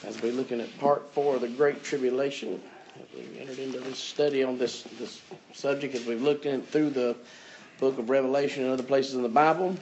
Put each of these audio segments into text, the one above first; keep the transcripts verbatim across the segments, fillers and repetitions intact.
as we're looking at part four of the Great Tribulation, as we entered into this study on this, this subject, as we've looked in through the book of Revelation and other places in the Bible.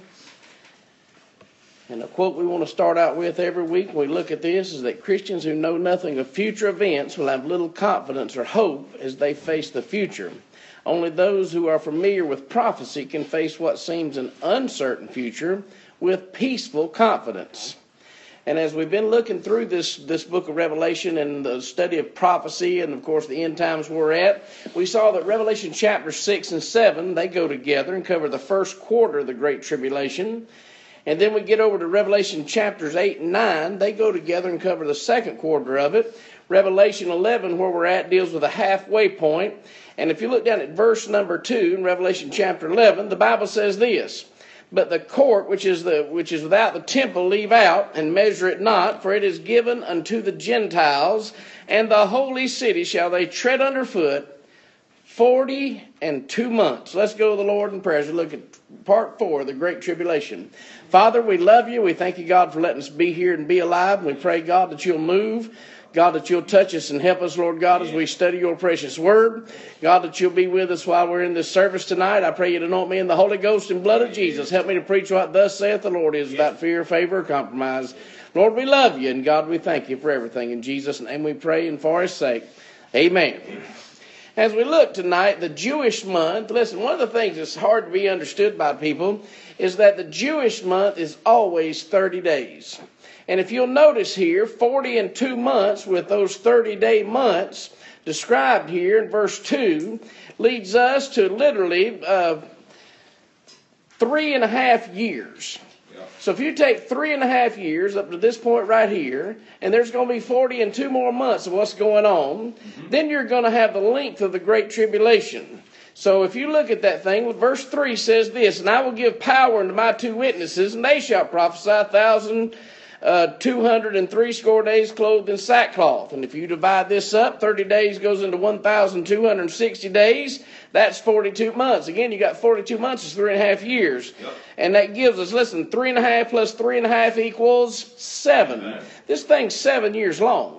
And a quote we want to start out with every week when we look at this is that Christians who know nothing of future events will have little confidence or hope as they face the future. Only those who are familiar with prophecy can face what seems an uncertain future with peaceful confidence. And as we've been looking through this, this book of Revelation and the study of prophecy and, of course, the end times we're at, we saw that Revelation chapter six and seven, they go together and cover the first quarter of the Great Tribulation. And then we get over to Revelation chapters eight and nine. They go together and cover the second quarter of it. Revelation eleven, where we're at, deals with a halfway point. And if you look down at verse number two in Revelation chapter eleven, the Bible says this: "But the court which is the which is without the temple leave out, and measure it not, for it is given unto the Gentiles, and the holy city shall they tread under foot forty and two months." Let's go to the Lord in prayer as we look at part four of the Great Tribulation. Father, we love you. We thank you, God, for letting us be here and be alive. We pray, God, that you'll move. God, that you'll touch us and help us, Lord God, as we study your precious word. God, that you'll be with us while we're in this service tonight. I pray you to anoint me in the Holy Ghost and blood of Jesus. Help me to preach what thus saith the Lord is without fear, favor, or compromise. Lord, we love you, and God, we thank you for everything. In Jesus' name we pray, and for his sake, amen. As we look tonight, the Jewish month, listen, one of the things that's hard to be understood by people is that the Jewish month is always thirty days. And if you'll notice here, forty and two months with those thirty-day months described here in verse two leads us to literally uh, three and a half years. Yeah. So if you take three and a half years up to this point right here, and there's going to be forty and two more months of what's going on, mm-hmm. then you're going to have the length of the Great Tribulation. So if you look at that thing, verse three says this: "And I will give power unto my two witnesses, and they shall prophesy a thousand Uh, two hundred and three score days clothed in sackcloth." And if you divide this up, thirty days goes into one thousand two hundred sixty days. That's forty-two months. Again, you got forty-two months is three and a half years. Yep. And that gives us, listen, three and a half plus three and a half equals seven. Amen. This thing's seven years long.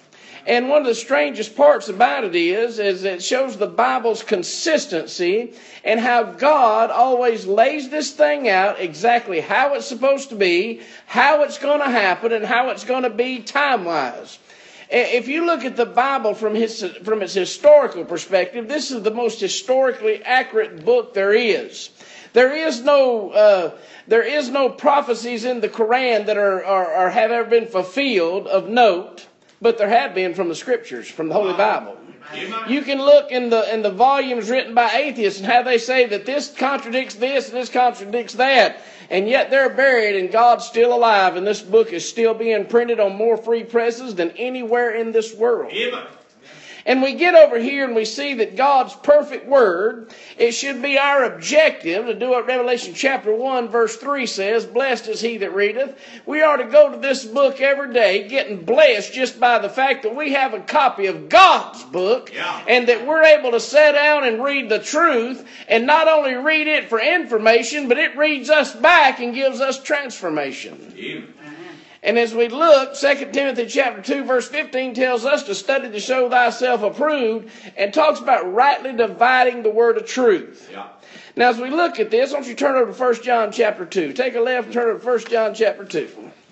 And one of the strangest parts about it is, is it shows the Bible's consistency and how God always lays this thing out exactly how it's supposed to be, how it's going to happen, and how it's going to be time-wise. If you look at the Bible from his, from its historical perspective, this is the most historically accurate book there is. There is no uh, there is no prophecies in the Quran that are, are, are have ever been fulfilled of note. But there have been from the Scriptures, from the Holy Bible. You can look in the in the volumes written by atheists and how they say that this contradicts this and this contradicts that. And yet they're buried and God's still alive. And this book is still being printed on more free presses than anywhere in this world. Amen. And we get over here and we see that God's perfect word, it should be our objective to do what Revelation chapter one verse three says: "Blessed is he that readeth." We are to go to this book every day getting blessed just by the fact that we have a copy of God's book. Yeah. And that we're able to sit down and read the truth and not only read it for information, but it reads us back and gives us transformation. Yeah. And as we look, Second Timothy chapter two verse fifteen tells us to study to show thyself approved, and talks about rightly dividing the word of truth. Yeah. Now as we look at this, why don't you turn over to First John chapter two. Take a left and turn over to First John chapter two.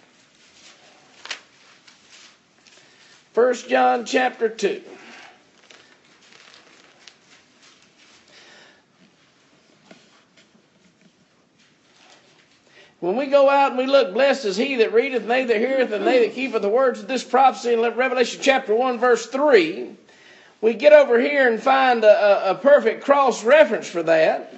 First John chapter two. When we go out and we look, blessed is he that readeth, and they that heareth, and they that keepeth the words of this prophecy in Revelation chapter one verse three, we get over here and find a, a perfect cross reference for that.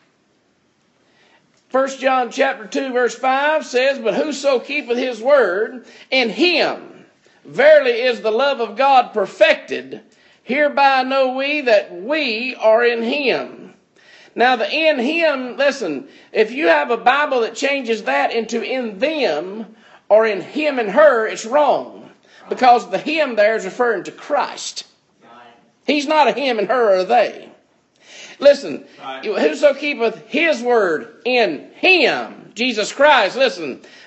First John chapter two verse five says, "But whoso keepeth his word, in him verily is the love of God perfected. Hereby know we that we are in him." Now the "in him," listen, if you have a Bible that changes that into "in them" or "in him and her," it's wrong. Because the "him" there is referring to Christ. He's not a him and her or a they. Listen, right. Whoso keepeth his word, in him, Jesus Christ, listen,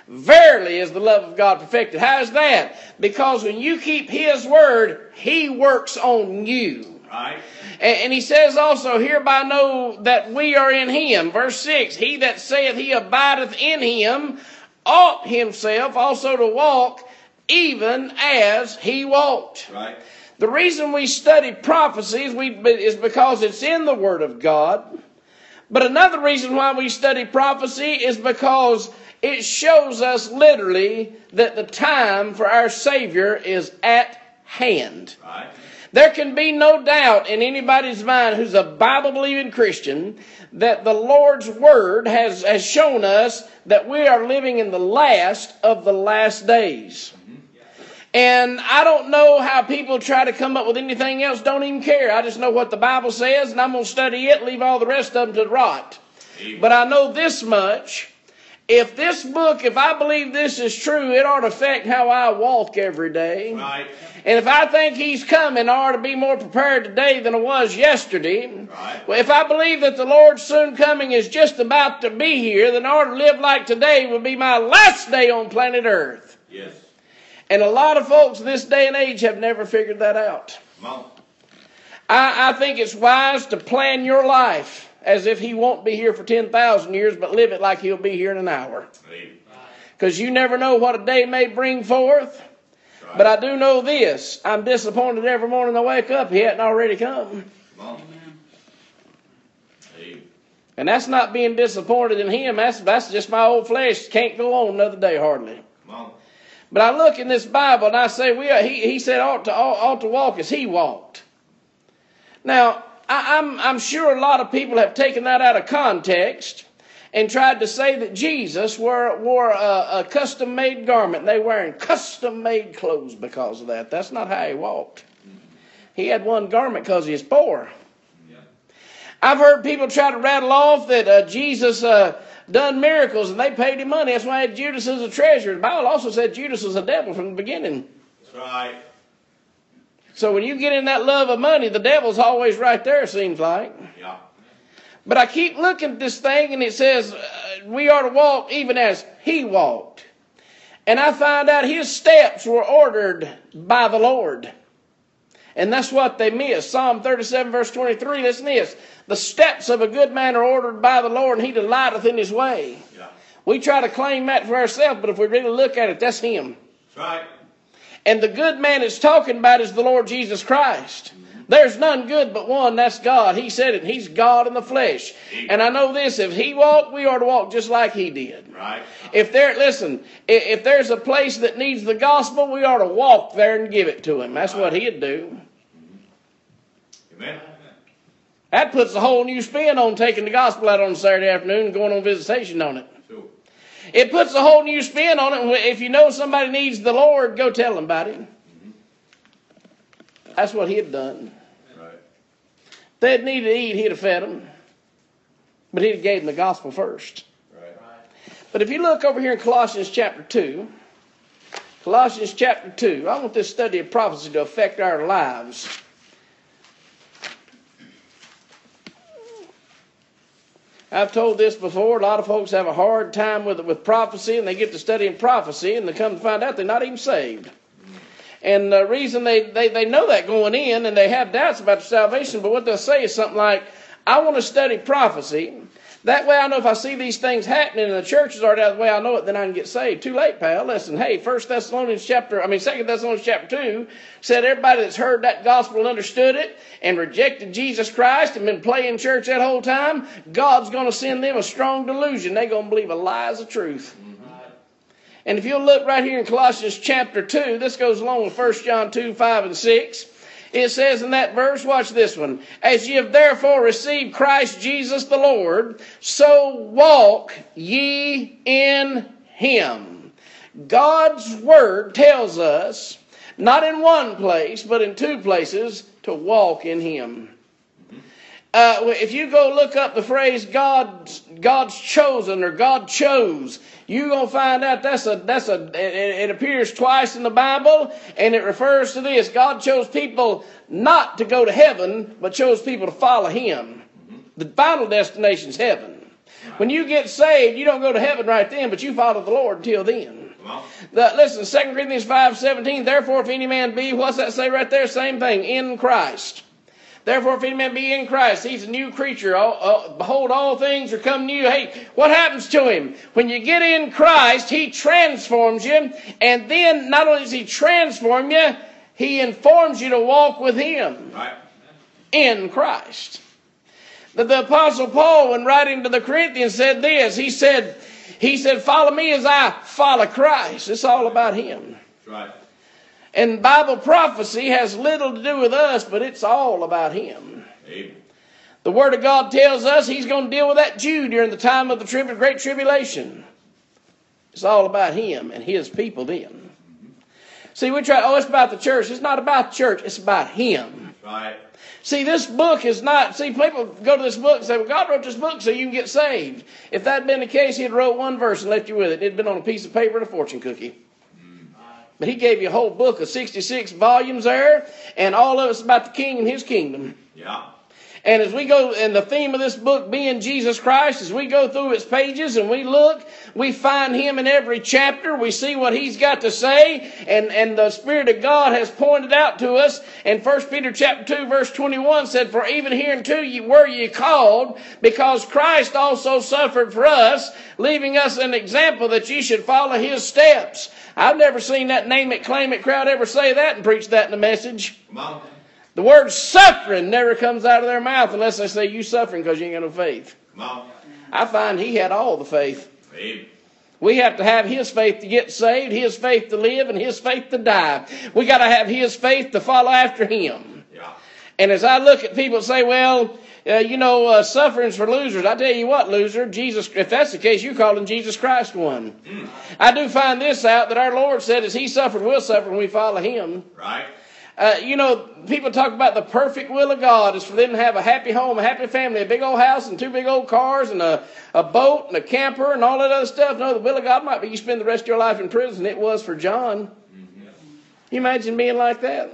Verily is the love of God perfected. How is that? Because when you keep His word, He works on you. Right. And, and He says also, hereby know that we are in Him. Verse six, he that saith he abideth in Him ought himself also to walk even as He walked. Right. The reason we study prophecies we, is because it's in the Word of God. But another reason why we study prophecy is because it shows us literally that the time for our Savior is at hand. Right. There can be no doubt in anybody's mind who's a Bible-believing Christian that the Lord's Word has, has shown us that we are living in the last of the last days. And I don't know how people try to come up with anything else. Don't even care. I just know what the Bible says, and I'm going to study it, leave all the rest of them to rot. Amen. But I know this much. If this book, if I believe this is true, it ought to affect how I walk every day. Right. And if I think He's coming, I ought to be more prepared today than I was yesterday. Right. Well, if I believe that the Lord's soon coming is just about to be here, then I ought to live like today would be my last day on planet Earth. Yes. And a lot of folks this day and age have never figured that out. Come on. I, I think it's wise to plan your life as if He won't be here for ten thousand years, but live it like He'll be here in an hour. Because you never know what a day may bring forth. Right. But I do know this. I'm disappointed every morning I wake up, He hadn't already come. Come on. And that's not being disappointed in Him. That's, that's just my old flesh. Can't go on another day hardly. Come on. But I look in this Bible and I say, we are, he, he said ought to, ought, ought to walk as He walked. Now, I, I'm, I'm sure a lot of people have taken that out of context and tried to say that Jesus wore, wore a, a custom-made garment. And they were wearing custom-made clothes because of that. That's not how He walked. He had one garment because He was poor. Yeah. I've heard people try to rattle off that uh, Jesus... Uh, done miracles and they paid Him money. That's why he had Judas as a treasurer. The Bible also said Judas was a devil from the beginning. That's right. So when you get in that love of money, the devil's always right there, it seems like. Yeah. But I keep looking at this thing and it says uh, we are to walk even as He walked. And I find out His steps were ordered by the Lord. And that's what they miss. Psalm thirty-seven verse twenty-three, listen to this. The steps of a good man are ordered by the Lord, and He delighteth in His way. Yeah. We try to claim that for ourselves, but if we really look at it, that's Him. That's right. And the good man it's talking about is the Lord Jesus Christ. Mm-hmm. There's none good but one, that's God. He said it, He's God in the flesh. Amen. And I know this, if He walked, we ought to walk just like He did. Right. If there, listen, if there's a place that needs the gospel, we ought to walk there and give it to Him. That's right. What He'd do. Amen. That puts a whole new spin on taking the gospel out on Saturday afternoon and going on visitation on it. Sure. It puts a whole new spin on it. If you know somebody needs the Lord, go tell them about Him. Mm-hmm. That's what He had done. Right. If they'd needed to eat, He'd have fed them. But He'd have gave them the gospel first. Right. But if you look over here in Colossians chapter two, Colossians chapter two, I want this study of prophecy to affect our lives. I've told this before. A lot of folks have a hard time with with prophecy, and they get to studying prophecy, and they come to find out they're not even saved. And the reason they, they, they know that going in, and they have doubts about their salvation, but what they'll say is something like, I want to study prophecy. That way I know if I see these things happening and the churches are that way I know it, then I can get saved. Too late, pal. Listen, hey, First Thessalonians chapter, I mean Second Thessalonians chapter two said everybody that's heard that gospel and understood it and rejected Jesus Christ and been playing church that whole time, God's going to send them a strong delusion. They're going to believe a lie is the truth. Mm-hmm. And if you'll look right here in Colossians chapter two, this goes along with First John two, five, and six. It says in that verse, watch this one. As ye have therefore received Christ Jesus the Lord, so walk ye in Him. God's Word tells us, not in one place, but in two places, to walk in Him. Uh, if you go look up the phrase God's, God's chosen or God chose, you're going to find out that's a, that's a, it, it appears twice in the Bible, and it refers to this. God chose people not to go to heaven, but chose people to follow Him. The final destination is heaven. When you get saved, you don't go to heaven right then, but you follow the Lord until then. The, listen, Second Corinthians five seventeen, therefore if any man be, what's that say right there? Same thing, in Christ. Therefore if any man be in Christ, he's a new creature. All, all, behold, all things are come new. Hey, what happens to him? When you get in Christ, he transforms you. And then not only does he transform you, he informs you to walk with him. Right. In Christ. The, the Apostle Paul, when writing to the Corinthians, said this. He said, he said, follow me as I follow Christ. It's all about him. That's right. And Bible prophecy has little to do with us, but it's all about him. Amen. The Word of God tells us he's going to deal with that Jew during the time of the tri- Great Tribulation. It's all about him and his people then. Mm-hmm. See, we try, oh, it's about the church. It's not about the church. It's about him. That's right. See, this book is not... See, people go to this book and say, well, God wrote this book so you can get saved. If that had been the case, he'd wrote one verse and left you with it. It had been on a piece of paper and a fortune cookie. But he gave you a whole book of sixty-six volumes there, and all of it's about the king and his kingdom. Yeah. And as we go, and the theme of this book being Jesus Christ, as we go through its pages and we look, we find him in every chapter. We see what he's got to say, and, and the Spirit of God has pointed out to us. And First Peter chapter two, verse twenty-one said, for even hereunto ye were ye called, because Christ also suffered for us, leaving us an example that ye should follow his steps. I've never seen that name it, claim it crowd ever say that and preach that in a message. Come on. The word suffering never comes out of their mouth unless they say you suffering because you ain't got no faith. Come on. I find he had all the faith. Amen. We have to have his faith to get saved, his faith to live, and his faith to die. We got to have his faith to follow after him. Yeah. And as I look at people say, well, uh, you know, uh, suffering's for losers. I tell you what, loser, Jesus. If that's the case, you're calling Jesus Christ one. Mm. I do find this out that our Lord said, as he suffered, we'll suffer when we follow him. Right. Uh, you know, people talk about the perfect will of God is for them to have a happy home, a happy family, a big old house and two big old cars and a, a boat and a camper and all that other stuff. No, the will of God might be you spend the rest of your life in prison. It was for John. Mm-hmm. Can you imagine being like that?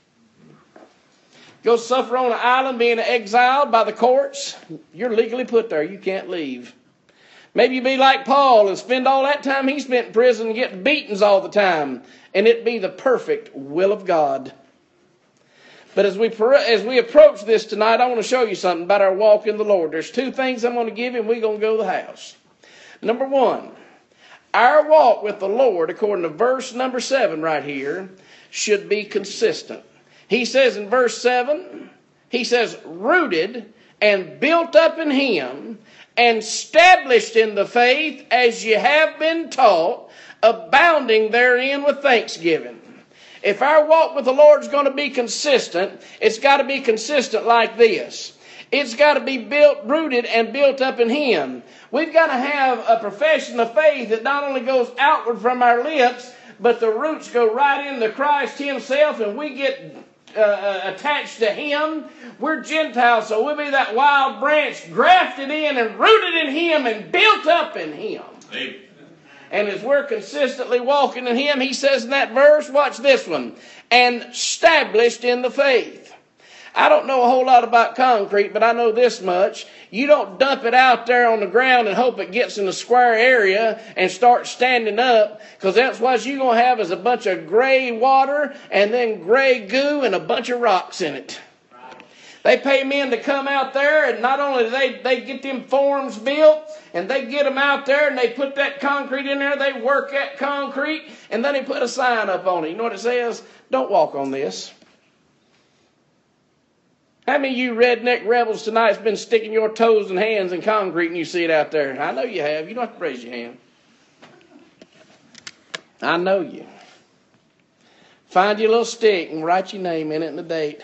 Go suffer on an island being exiled by the courts. You're legally put there. You can't leave. Maybe you be like Paul and spend all that time he spent in prison and get beatings all the time. And it be the perfect will of God. But as we as we approach this tonight, I want to show you something about our walk in the Lord. There's two things I'm going to give you, and we're going to go to the house. Number one, our walk with the Lord, according to verse number seven right here, should be consistent. He says in verse seven, he says, rooted and built up in him, and established in the faith as ye have been taught, abounding therein with thanksgiving. If our walk with the Lord is going to be consistent, it's got to be consistent like this. It's got to be built, rooted, and built up in him. We've got to have a profession of faith that not only goes outward from our lips, but the roots go right into Christ himself, and we get uh, attached to him. We're Gentiles, so we'll be that wild branch grafted in and rooted in him and built up in him. Amen. And as we're consistently walking in him, he says in that verse, watch this one, and established in the faith. I don't know a whole lot about concrete, but I know this much. You don't dump it out there on the ground and hope it gets in a square area and start standing up, because that's what you're going to have is a bunch of gray water and then gray goo and a bunch of rocks in it. They pay men to come out there, and not only do they, they get them forms built, and they get them out there, and they put that concrete in there, they work that concrete, and then they put a sign up on it. You know what it says? Don't walk on this. How many of you redneck rebels tonight has been sticking your toes and hands in concrete and you see it out there? I know you have. You don't have to raise your hand. I know you. Find your little stick and write your name in it and the date.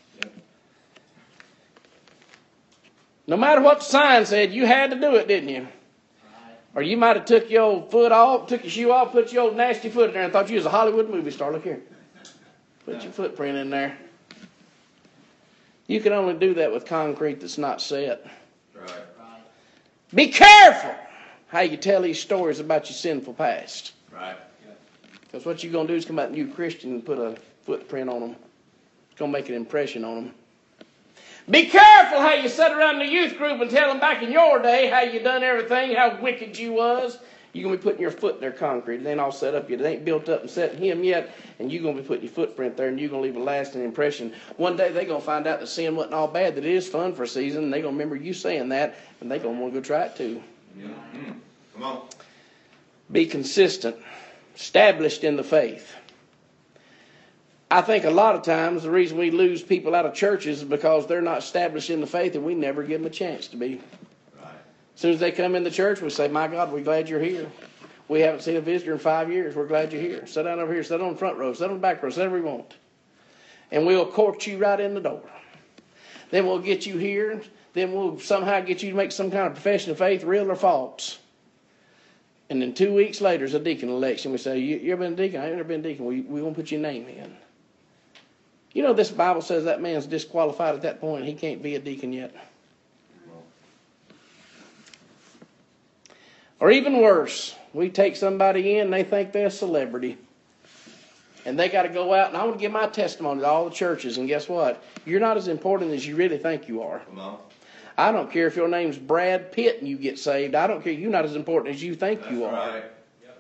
No matter what the sign said, you had to do it, didn't you? Or you might have took your foot off, took your shoe off, put your old nasty foot in there and thought you was a Hollywood movie star. Look here. Put your footprint in there. You can only do that with concrete that's not set. Right. Be careful how you tell these stories about your sinful past. Right. Because what you're going to do is come out new Christian and put a footprint on them. It's going to make an impression on them. Be careful how you sit around the youth group and tell them back in your day how you done everything, how wicked you was. You're going to be putting your foot in their concrete. It ain't all set up yet. It ain't built up and set in him yet. And you're going to be putting your footprint there, and you're going to leave a lasting impression. One day they're going to find out that sin wasn't all bad, that it is fun for a season, and they're going to remember you saying that, and they're going to want to go try it too. Yeah. Mm. Come on. Be consistent. Established in the faith. I think a lot of times the reason we lose people out of churches is because they're not established in the faith, and we never give them a chance to be. As soon as they come in the church, we say, my God, we're glad you're here. We haven't seen a visitor in five years. We're glad you're here. Sit down over here. Sit on the front row. Sit on the back row. Sit wherever you want. And we'll court you right in the door. Then we'll get you here. Then we'll somehow get you to make some kind of profession of faith, real or false. And then two weeks later, there's a deacon election. We say, you, you ever been a deacon? I've never been a deacon. We, we won't put your name in. You know, this Bible says that man's disqualified at that point. He can't be a deacon yet. Or even worse, we take somebody in and they think they're a celebrity. And they got to go out, and I want to give my testimony to all the churches. And guess what? You're not as important as you really think you are. Come on. I don't care if your name's Brad Pitt and you get saved. I don't care. You're not as important as you think That's you are. Right. Yep.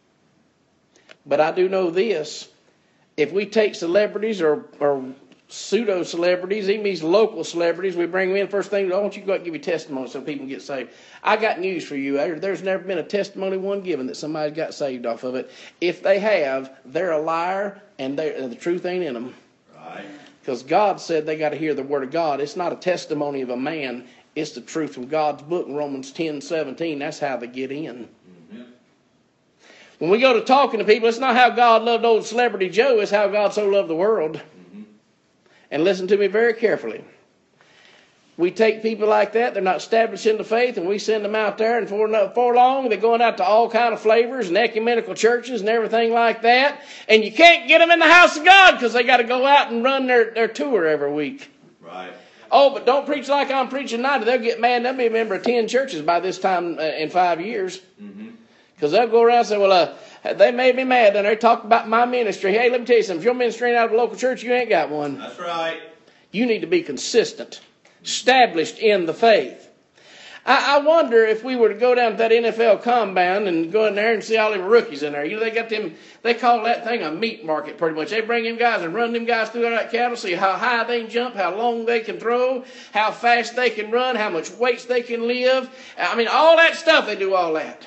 But I do know this. If we take celebrities or, or pseudo-celebrities, even these local celebrities, we bring them in, first thing, I want you to go out and give you testimony so people can get saved. I got news for you. There's never been a testimony one given that somebody got saved off of it. If they have, they're a liar, and, and the truth ain't in them. Right. Because God said they got to hear the word of God. It's not a testimony of a man. It's the truth from God's book in Romans ten seventeen. That's how they get in. Mm-hmm. When we go to talking to people, it's not how God loved old celebrity Joe. It's how God so loved the world. Mm-hmm. And listen to me very carefully. We take people like that, they're not established in the faith, and we send them out there, and for, for long, they're going out to all kind of flavors and ecumenical churches and everything like that, and you can't get them in the house of God because they got to go out and run their, their tour every week. Right. Oh, but don't preach like I'm preaching tonight. They'll get mad. They'll be a member of ten churches by this time uh, in five years. Mm-hmm. Because they'll go around and say, well, uh, they made me mad, and they talk about my ministry. Hey, let me tell you something. If your ministry ain't out of a local church, you ain't got one. That's right. You need to be consistent, established in the faith. I, I wonder if we were to go down to that N F L compound and go in there and see all them rookies in there. You know, they got them, they call that thing a meat market pretty much. They bring them guys and run them guys through that cattle, see how high they can jump, how long they can throw, how fast they can run, how much weights they can lift. I mean, all that stuff, they do all that.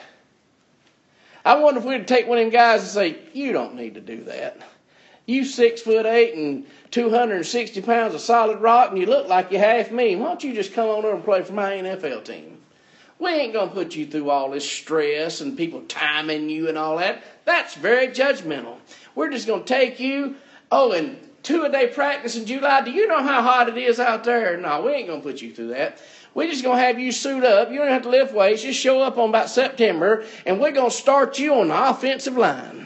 I wonder if we'd take one of them guys and say, you don't need to do that. You six foot eight and two hundred sixty pounds of solid rock, and you look like you're half me. Why don't you just come on over and play for my N F L team? We ain't going to put you through all this stress and people timing you and all that. That's very judgmental. We're just going to take you, oh, and two-a-day practice in July. Do you know how hot it is out there? No, we ain't going to put you through that. We're just going to have you suit up. You don't have to lift weights. Just show up on about September, and we're going to start you on the offensive line.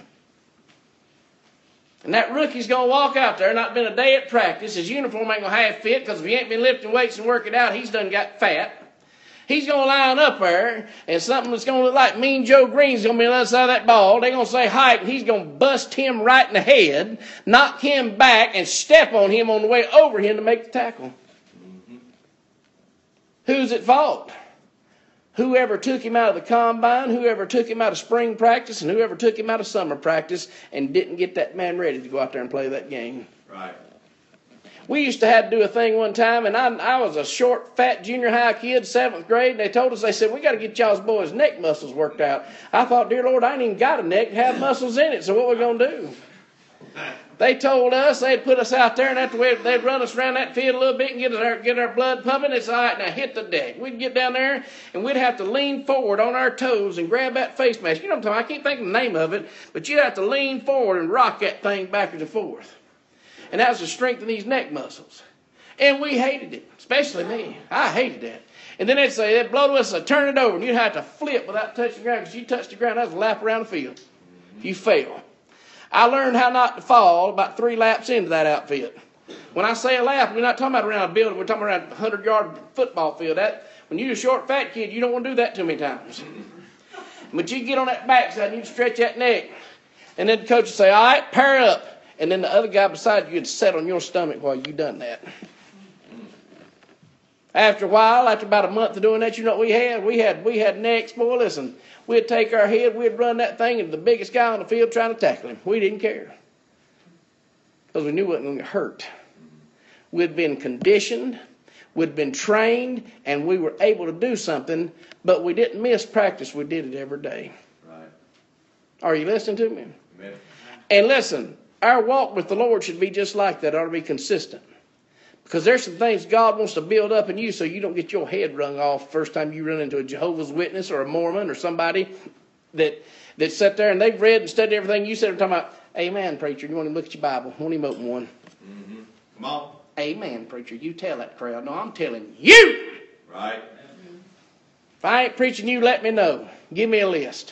And that rookie's going to walk out there, not been a day at practice. His uniform ain't going to half fit because if he ain't been lifting weights and working out, he's done got fat. He's going to line up there, and something that's going to look like Mean Joe Green's going to be on the other side of that ball. They're going to say hype, and he's going to bust him right in the head, knock him back, and step on him on the way over him to make the tackle. Mm-hmm. Who's at fault? Whoever took him out of the combine, whoever took him out of spring practice, and whoever took him out of summer practice and didn't get that man ready to go out there and play that game. Right. We used to have to do a thing one time, and I, I was a short, fat junior high kid, seventh grade, and they told us, they said, we got to get y'all's boys' neck muscles worked out. I thought, dear Lord, I ain't even got a neck to have muscles in it, so what we going to do? They told us they'd put us out there, and after we, they'd run us around that field a little bit and get our, get our blood pumping. It's all right, now hit the deck. We'd get down there, and we'd have to lean forward on our toes and grab that face mask. You know what I'm talking about? I can't think of the name of it, but you'd have to lean forward and rock that thing backwards and forth. And that was to strengthen these neck muscles. And we hated it, especially me. I hated that. And then they'd say, they'd blow to us, I'd turn it over, and you'd have to flip without touching the ground, because you touched the ground, that was a lap around the field. If you fail. I learned how not to fall about three laps into that outfit. When I say a lap, we're not talking about around a building, we're talking around a hundred-yard football field. That, when you're a short, fat kid, you don't want to do that too many times. But you get on that backside and you stretch that neck. And then the coach would say, all right, pair up. And then the other guy beside you would sit on your stomach while you done that. After a while, after about a month of doing that, you know what we had? We had we had necks, boy, listen. We'd take our head, we'd run that thing into the biggest guy on the field trying to tackle him. We didn't care. Because we knew it wasn't going to hurt. We'd been conditioned, we'd been trained, and we were able to do something, but we didn't miss practice. We did it every day. Right. Are you listening to me? Amen. And listen, our walk with the Lord should be just like that. It ought to be consistent. Because there's some things God wants to build up in you so you don't get your head wrung off first time you run into a Jehovah's Witness or a Mormon or somebody that that sat there and they've read and studied everything you said. They're talking about, amen, preacher, you want him to look at your Bible. Want him to open one. Mm-hmm. Come on. Amen, preacher, you tell that crowd. No, I'm telling you. Right. If I ain't preaching you, let me know. Give me a list.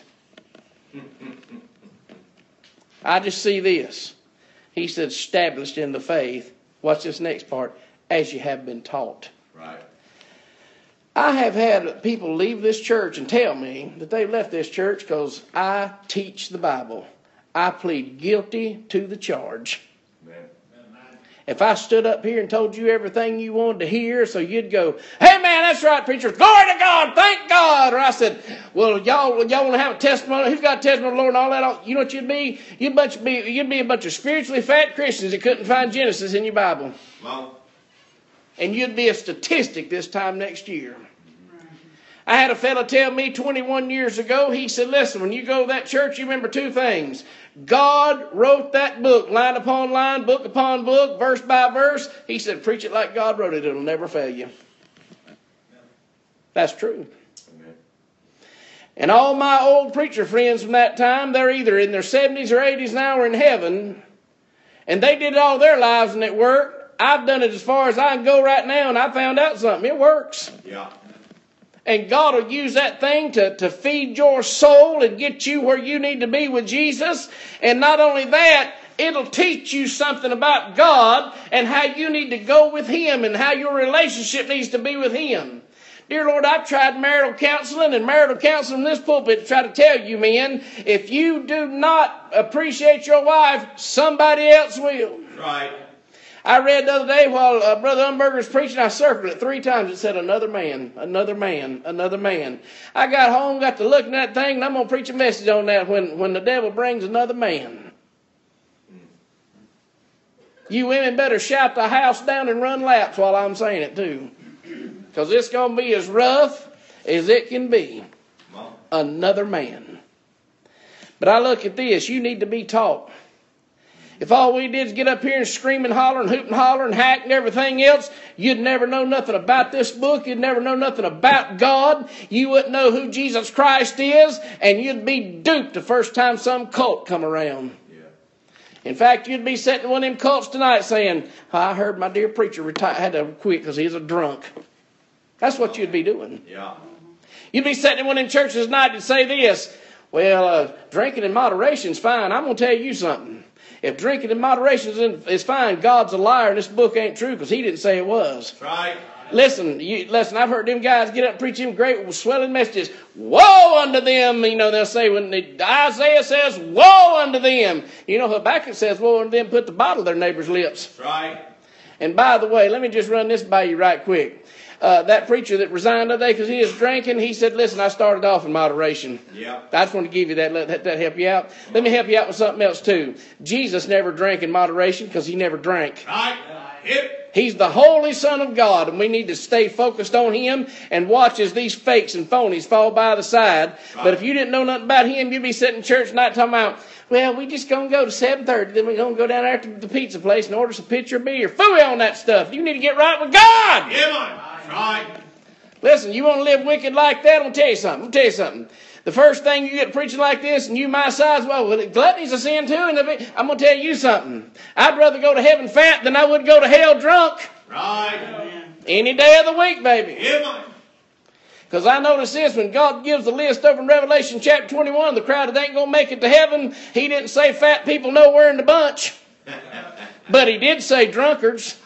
I just see this. He said, established in the faith. Watch this next part. As you have been taught. Right. I have had people leave this church and tell me that they left this church because I teach the Bible. I plead guilty to the charge. Amen. If I stood up here and told you everything you wanted to hear, so you'd go, hey man, that's right, preacher, glory to God, thank God. Or I said, well, y'all, y'all want to have a testimony? Who's got a testimony of the Lord and all that? You know what you'd be? You'd, bunch be? you'd be a bunch of spiritually fat Christians that couldn't find Genesis in your Bible. Well. And you'd be a statistic this time next year. I had a fellow tell me twenty-one years ago, he said, listen, when you go to that church, you remember two things. God wrote that book, line upon line, book upon book, verse by verse. He said, preach it like God wrote it. It'll never fail you. That's true. Amen. And all my old preacher friends from that time, they're either in their seventies or eighties now or in heaven. And they did it all their lives and it worked. I've done it as far as I can go right now, and I found out something. It works. Yeah. And God will use that thing to, to feed your soul and get you where you need to be with Jesus. And not only that, it'll teach you something about God and how you need to go with Him and how your relationship needs to be with Him. Dear Lord, I've tried marital counseling and marital counseling in this pulpit to try to tell you, men, if you do not appreciate your wife, somebody else will. Right. I read the other day while uh, Brother Umberger was preaching, I circled it three times. It said, another man, another man, another man. I got home, got to looking at that thing, and I'm going to preach a message on that when, when the devil brings another man. You women better shout the house down and run laps while I'm saying it too. Because it's going to be as rough as it can be. Another man. But I look at this, you need to be taught. If all we did is get up here and scream and holler and hoot and holler and hack and everything else, you'd never know nothing about this book. You'd never know nothing about God. You wouldn't know who Jesus Christ is, and you'd be duped the first time some cult come around. Yeah. In fact, you'd be sitting in one of them cults tonight saying, I heard my dear preacher reti- had to quit because he's a drunk. That's what you'd be doing. Yeah. You'd be sitting in one of them churches tonight and say this, well, uh, drinking in moderation is fine. I'm going to tell you something. If drinking in moderation is fine, God's a liar and this book ain't true because He didn't say it was. That's right. Listen, you, listen, I've heard them guys get up and preach them great swelling messages. Woe unto them, you know, they'll say when the, Isaiah says, woe unto them. You know, Habakkuk says, woe unto them, put the bottle of their neighbor's lips. That's right. And by the way, let me just run this by you right quick. Uh, that preacher that resigned today because he was drinking, he said, listen, I started off in moderation. Yeah. I just want to give you that, let that, that help you out. Let me help you out with something else too. Jesus never drank in moderation because He never drank. Right. Hip. He's the Holy Son of God, and we need to stay focused on Him and watch as these fakes and phonies fall by the side. Right. But if you didn't know nothing about Him, you'd be sitting in church tonight talking about, well, we just going to go to seven thirty, then we're going to go down there to the pizza place and order us a pitcher of beer. Phooey on that stuff. You need to get right with God. Yeah, man. Right. Listen, you want to live wicked like that? I'm going to tell you something. I'm going to tell you something. The first thing you get preaching like this, and you my size, well, gluttony's a sin too. And I'm going to tell you something. I'd rather go to heaven fat than I would go to hell drunk. Right. Any day of the week, baby. Yeah, man. Because I notice this, when God gives the list over in Revelation chapter twenty-one, the crowd that ain't going to make it to heaven, He didn't say fat people nowhere in the bunch. But He did say drunkards.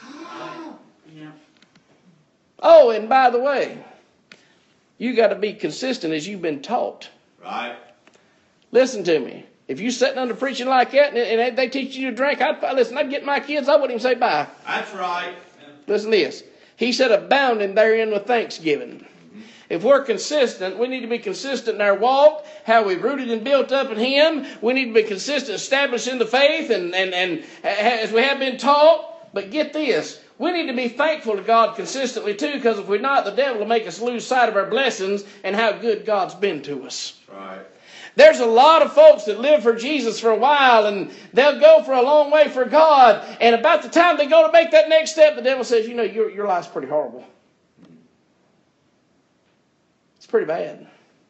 Oh, and by the way, you got to be consistent as you've been taught. Right. Listen to me. If you're sitting under preaching like that and, and they teach you to drink, I'd listen. I'd get my kids. I wouldn't even say bye. That's right. Listen to this. He said, abounding therein with thanksgiving. If we're consistent, we need to be consistent in our walk, how we're rooted and built up in Him. We need to be consistent, established in the faith, and, and, and as we have been taught. But get this, we need to be thankful to God consistently too, because if we're not, the devil will make us lose sight of our blessings and how good God's been to us. Right. There's a lot of folks that live for Jesus for a while, and they'll go for a long way for God. And about the time they go to make that next step, the devil says, you know, your, your life's pretty horrible. It's pretty bad.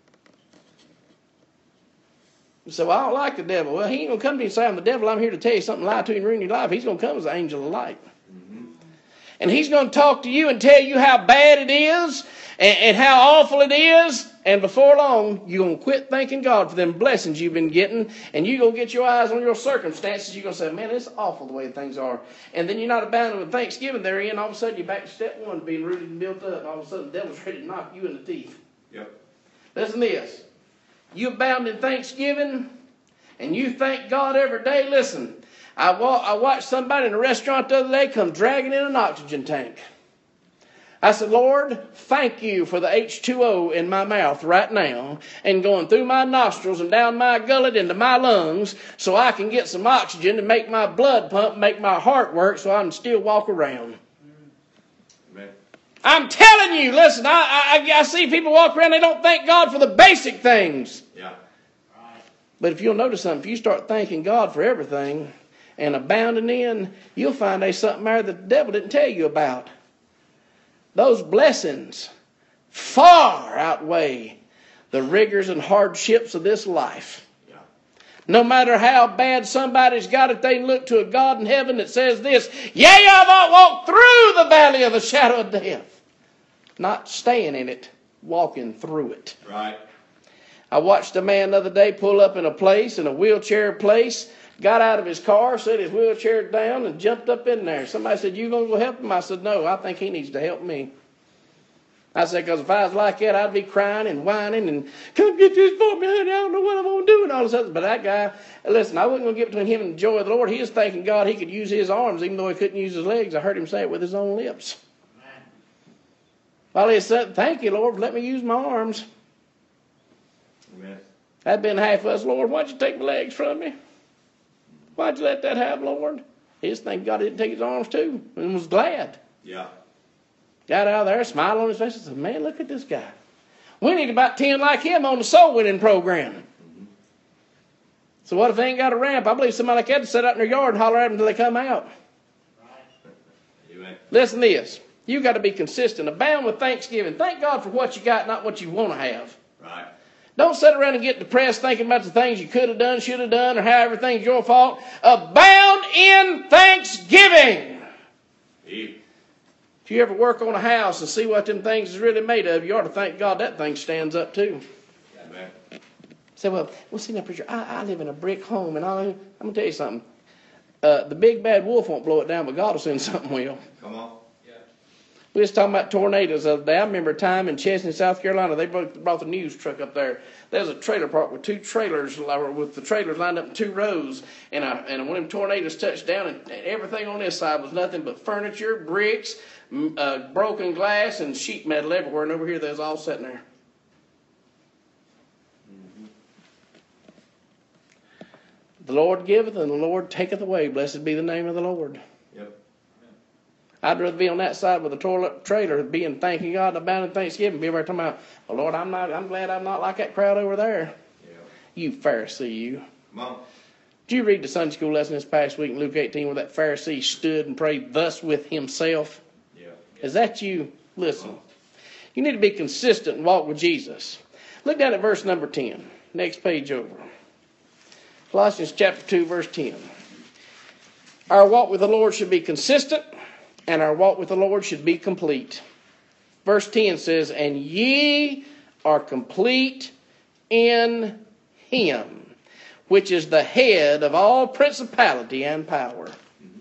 You say, well, I don't like the devil. Well, he ain't going to come to you and say, I'm the devil. I'm here to tell you something, lie to you, and ruin your life. He's going to come as an angel of light. Mm-hmm. And he's going to talk to you and tell you how bad it is and, and how awful it is. And before long, you're going to quit thanking God for them blessings you've been getting. And you're going to get your eyes on your circumstances. You're going to say, man, it's awful the way things are. And then you're not abounding with thanksgiving therein. All of a sudden, you're back to step one, being rooted and built up. And all of a sudden, the devil's ready to knock you in the teeth. Yep. Listen to this. You abound in thanksgiving, and you thank God every day. Listen, I, wa- I watched somebody in a restaurant the other day come dragging in an oxygen tank. I said, Lord, thank you for the H two O in my mouth right now and going through my nostrils and down my gullet into my lungs so I can get some oxygen to make my blood pump, make my heart work so I can still walk around. Amen. I'm telling you, listen, I, I, I see people walk around, they don't thank God for the basic things. Yeah. But if you'll notice something, if you start thanking God for everything and abounding in, you'll find there's something there that the devil didn't tell you about. Those blessings far outweigh the rigors and hardships of this life. Yeah. No matter how bad somebody's got it, they can look to a God in heaven that says this, yea, I've walked through the valley of the shadow of death. Not staying in it, walking through it. Right. I watched a man the other day pull up in a place, in a wheelchair place, got out of his car, set his wheelchair down, and jumped up in there. Somebody said, you going to go help him? I said, no, I think he needs to help me. I said, because if I was like that, I'd be crying and whining and, come get this for me, honey, I don't know what I'm going to do, and all this other. But that guy, listen, I wasn't going to get between him and the joy of the Lord. He was thanking God he could use his arms, even though he couldn't use his legs. I heard him say it with his own lips. While he said, thank you, Lord, let me use my arms. Amen. That'd been half of us, Lord, why'd you take my legs from me? Why'd you let that happen, Lord? He just thanked God he didn't take his arms too and was glad. Yeah. Got out of there, smiled on his face, and said, man, look at this guy. We need about ten like him on the soul winning program. Mm-hmm. So what if they ain't got a ramp? I believe somebody like that to sit out in their yard and holler at them until they come out. Amen. Listen to this. You got to be consistent. Abound with thanksgiving. Thank God for what you got, not what you want to have. Right. Don't sit around and get depressed thinking about the things you could have done, should have done, or how everything's your fault. Abound in thanksgiving. Eat. If you ever work on a house and see what them things is really made of, you ought to thank God that thing stands up too. Amen. Say, well, well, see now, preacher, I, I live in a brick home, and I, I'm going to tell you something. Uh, the big bad wolf won't blow it down, but God will send something will. Come on. We was talking about tornadoes the other day. I remember a time in Chesney, South Carolina, they brought, brought the news truck up there. There was a trailer park with two trailers, with the trailers lined up in two rows. And, I, and one of them tornadoes touched down, and everything on this side was nothing but furniture, bricks, uh, broken glass, and sheet metal everywhere. And over here, they was all sitting there. Mm-hmm. The Lord giveth, and the Lord taketh away. Blessed be the name of the Lord. Yep. I'd rather be on that side with a toilet trailer, being thanking God and abounding thanksgiving. Be over there talking about, well, Lord, I'm not. I'm glad I'm not like that crowd over there. Yeah. You Pharisee, you. Come on. Did you read the Sunday school lesson this past week in Luke eighteen where that Pharisee stood and prayed thus with himself? Yeah. Is that you? Listen. You need to be consistent and walk with Jesus. Look down at verse number ten. Next page over. Colossians chapter two, verse ten. Our walk with the Lord should be consistent, and our walk with the Lord should be complete. Verse ten says, and ye are complete in him, which is the head of all principality and power. Mm-hmm.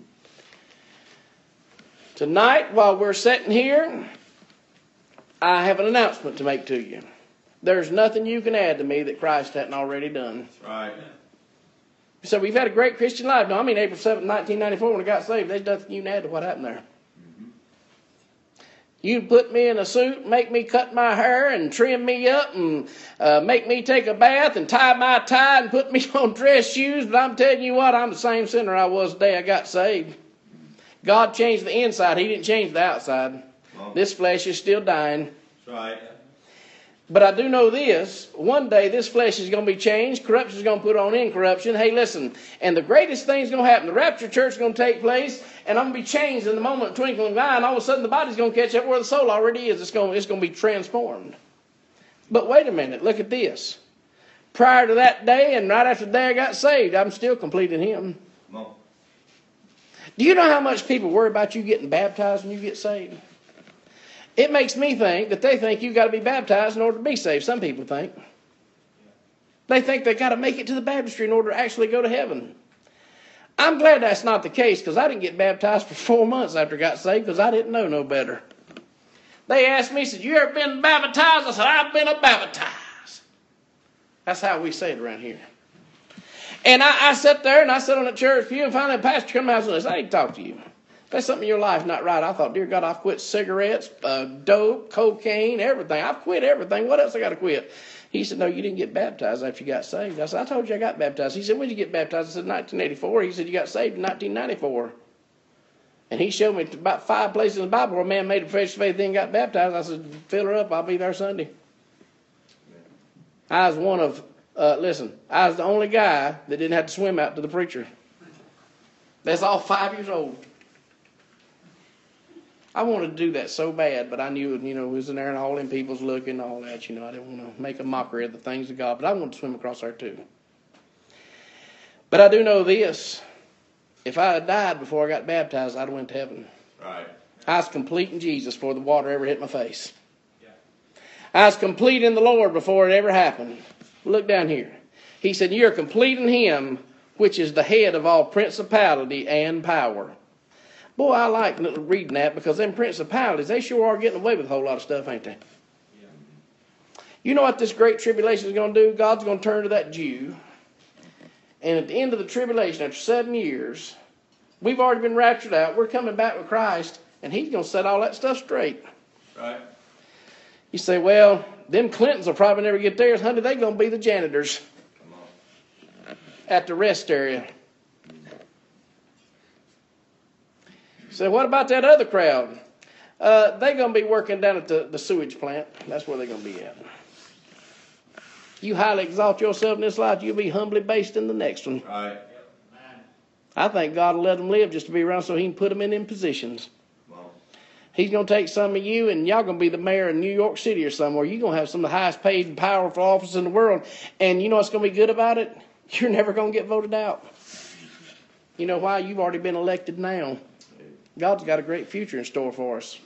Tonight, while we're sitting here, I have an announcement to make to you. There's nothing you can add to me that Christ hadn't already done. That's right. So we've had a great Christian life. No, I mean April seventh, nineteen ninety-four, when I got saved, there's nothing you can add to what happened there. You'd put me in a suit, make me cut my hair and trim me up and uh, make me take a bath and tie my tie and put me on dress shoes. But I'm telling you what, I'm the same sinner I was the day I got saved. God changed the inside. He didn't change the outside. Well, This flesh is still dying. That's right. But I do know this. One day this flesh is going to be changed. Corruption is going to put on incorruption. Hey, listen. And the greatest thing is going to happen. The rapture church is going to take place. And I'm going to be changed in the moment of twinkling of an eye. And all of a sudden the body's going to catch up where the soul already is. It's going, it's going to be transformed. But wait a minute. Look at this. Prior to that day and right after the day I got saved, I'm still complete in Him. Come on. Do you know how much people worry about you getting baptized when you get saved? It makes me think that they think you've got to be baptized in order to be saved. Some people think. They think they've got to make it to the baptistry in order to actually go to heaven. I'm glad that's not the case, because I didn't get baptized for four months after I got saved because I didn't know no better. They asked me, said, you ever been baptized? I said, I've been a baptized. That's how we say it around here. And I, I sat there and I sat on the church pew and finally the pastor came out and said, I need to talk to you. If there's something in your life not right. I thought, dear God, I've quit cigarettes, uh, dope, cocaine, everything. I've quit everything. What else I got to quit? He said, no, you didn't get baptized after you got saved. I said, I told you I got baptized. He said, when did you get baptized? I said, nineteen eighty-four. He said, you got saved in nineteen ninety-four. And he showed me about five places in the Bible where a man made a profession of faith then got baptized. I said, fill her up. I'll be there Sunday. I was one of, uh, listen, I was the only guy that didn't have to swim out to the preacher. That's all five years old. I wanted to do that so bad, but I knew, you know, it was in there and all them people's looking and all that, you know. I didn't want to make a mockery of the things of God, but I wanted to swim across there too. But I do know this. If I had died before I got baptized, I'd have went to heaven. Right. I was complete in Jesus before the water ever hit my face. Yeah. I was complete in the Lord before it ever happened. Look down here. He said, you're complete in Him, which is the head of all principality and power. Boy, I like reading that, because them principalities, they sure are getting away with a whole lot of stuff, ain't they? Yeah. You know what this great tribulation is going to do? God's going to turn to that Jew. And at the end of the tribulation, after seven years, we've already been raptured out. We're coming back with Christ, and He's going to set all that stuff straight. Right. You say, well, them Clintons will probably never get theirs. Honey, they're going to be the janitors at the rest area. So what about that other crowd? Uh, they're going to be working down at the, the sewage plant. That's where they're going to be at. You highly exalt yourself in this life, you'll be humbly based in the next one. Right. I think God will let them live just to be around so He can put them in them positions. Well, He's going to take some of you, and y'all going to be the mayor in New York City or somewhere. You're going to have some of the highest paid and powerful offices in the world. And you know what's going to be good about it? You're never going to get voted out. You know why? You've already been elected now. God's got a great future in store for us.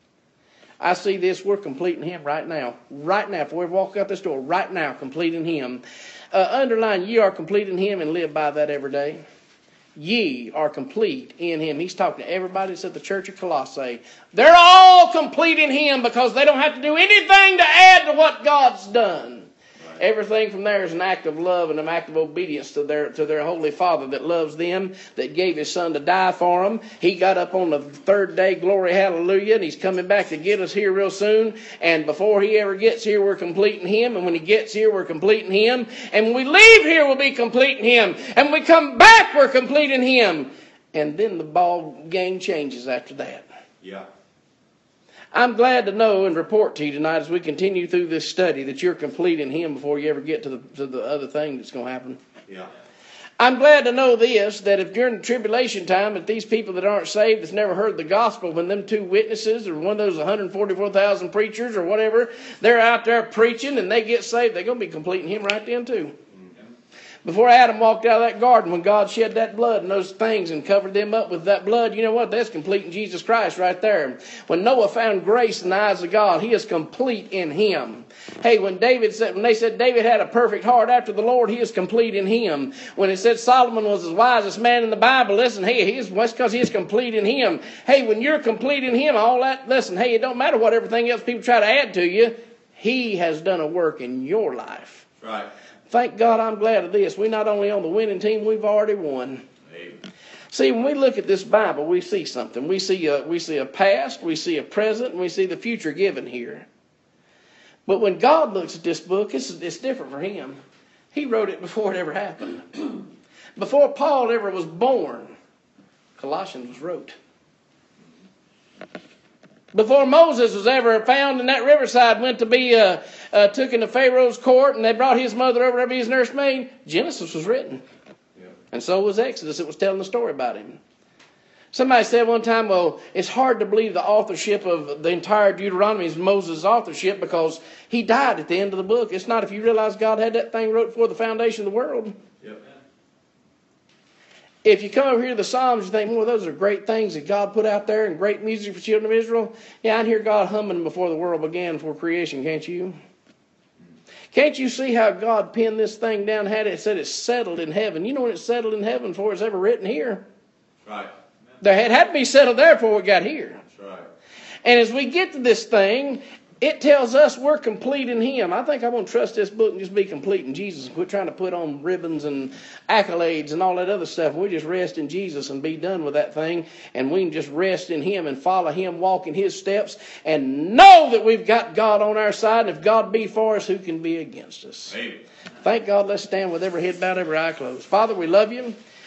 I see this, we're completing Him right now. Right now, if we walk out this door, right now, completing Him. Uh, underline, ye are complete in Him, and live by that every day. Ye are complete in Him. He's talking to everybody that's at the church of Colossae. They're all complete in Him because they don't have to do anything to add to what God's done. Everything from there is an act of love and an act of obedience to their to their Holy Father that loves them, that gave His Son to die for them. He got up on the third day, glory, hallelujah, and He's coming back to get us here real soon. And before He ever gets here, we're completing Him. And when He gets here, we're completing Him. And when we leave here, we'll be completing Him. And when we come back, we're completing Him. And then the ball game changes after that. Yeah. I'm glad to know and report to you tonight as we continue through this study that you're complete in Him before you ever get to the, to the other thing that's going to happen. Yeah. I'm glad to know this, that if during the tribulation time, that these people that aren't saved, that's never heard the gospel, when them two witnesses or one of those one hundred forty-four thousand preachers or whatever, they're out there preaching and they get saved, they're going to be complete in Him right then too. Before Adam walked out of that garden, when God shed that blood and those things and covered them up with that blood, you know what? That's complete in Jesus Christ right there. When Noah found grace in the eyes of God, he is complete in Him. Hey, when David said, when they said David had a perfect heart after the Lord, he is complete in Him. When it said Solomon was the wisest man in the Bible, listen, hey, he is, that's because he is complete in Him. Hey, when you're complete in Him, all that, listen, hey, it don't matter what everything else people try to add to you. He has done a work in your life. Right. Thank God I'm glad of this. We not only on the winning team, we've already won. Amen. See, when we look at this Bible, we see something. We see a, we see a past, we see a present, and we see the future given here. But when God looks at this book, it's, it's different for him. He wrote it before it ever happened. Before Paul ever was born, Colossians was wrote. Before Moses was ever found in that riverside, went to be uh, uh, took into Pharaoh's court, and they brought his mother over to be his nursemaid, Genesis was written. Yep. And so was Exodus. It was telling the story about him. Somebody said one time, well, it's hard to believe the authorship of the entire Deuteronomy is Moses' authorship because he died at the end of the book. It's not if you realize God had that thing wrote before the foundation of the world. Yep. If you come over here to the Psalms, you think, well, those are great things that God put out there and great music for children of Israel. Yeah, I hear God humming before the world began, before creation, can't you? Can't you see how God pinned this thing down, had it said it's settled in heaven? You know when it's settled in heaven before it's ever written here? Right. There had, had to be settled there before we got here. That's right. And as we get to this thing, it tells us we're complete in him. I think I'm going to trust this book and just be complete in Jesus and quit trying to put on ribbons and accolades and all that other stuff. We just rest in Jesus and be done with that thing. And we can just rest in him and follow him, walk in his steps, and know that we've got God on our side. And if God be for us, who can be against us? Amen. Thank God. Let's stand with every head bowed, every eye closed. Father, we love you.